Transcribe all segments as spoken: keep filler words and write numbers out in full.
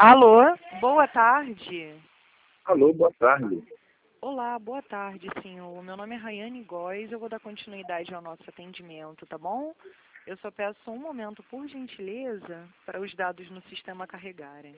Alô, boa tarde. Alô, boa tarde. Olá, boa tarde, senhor. Meu nome é Rayane Góes, eu vou dar continuidade ao nosso atendimento, tá bom? Eu só peço um momento, por gentileza, para os dados no sistema carregarem.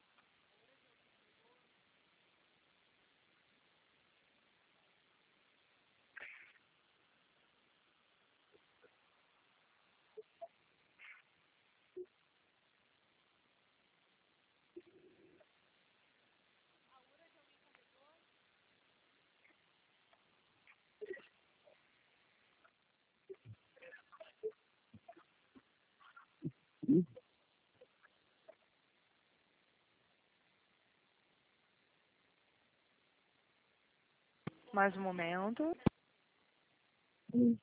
Mais um momento. Hum.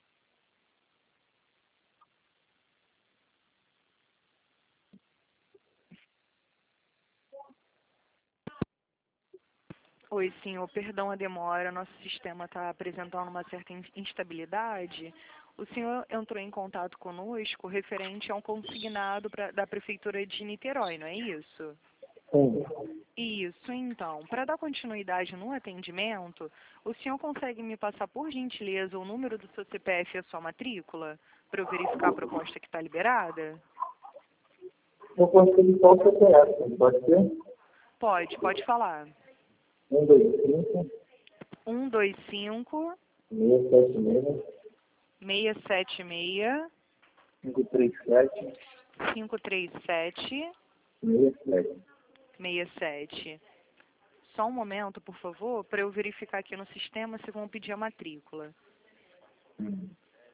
Oi, senhor, perdão a demora, nosso sistema está apresentando uma certa instabilidade. O senhor entrou em contato conosco referente a um consignado pra, da Prefeitura de Niterói, não é isso? Sim. Isso, então. Para dar continuidade no atendimento, o senhor consegue me passar, por gentileza, o número do seu C P F e a sua matrícula, para eu verificar a proposta que está liberada? Eu consigo só o C P F, pode ser? Pode, pode falar. um, dois, cinco, um, dois, cinco, seis, sete, seis, seis sete seis, cinco, três, sete, cinco três sete, seis, sete. seis sete. Só um momento, por favor, para eu verificar aqui no sistema se vão pedir a matrícula. Hum.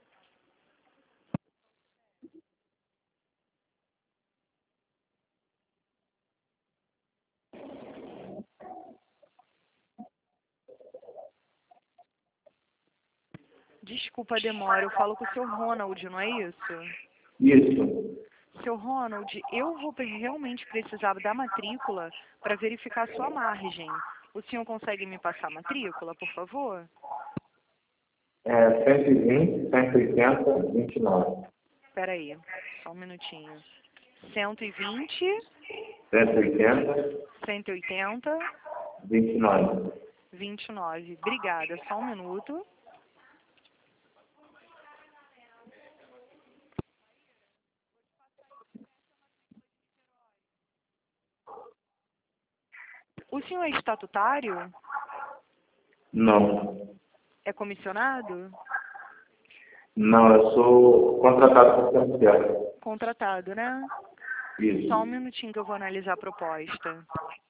Desculpa a demora, eu falo com o seu Ronald, não é isso? Isso. Seu Ronald, eu vou realmente precisar da matrícula para verificar a sua margem. O senhor consegue me passar a matrícula, por favor? É cento e vinte, cento e oitenta, vinte e nove. Espera aí, só um minutinho. cento e vinte, cento e oitenta, cento e oitenta, vinte e nove. vinte e nove. Obrigada, só um minuto. O senhor é estatutário? Não. É comissionado? Não, eu sou contratado por Santiago. Contratado, né? Isso. Só um minutinho que eu vou analisar a proposta.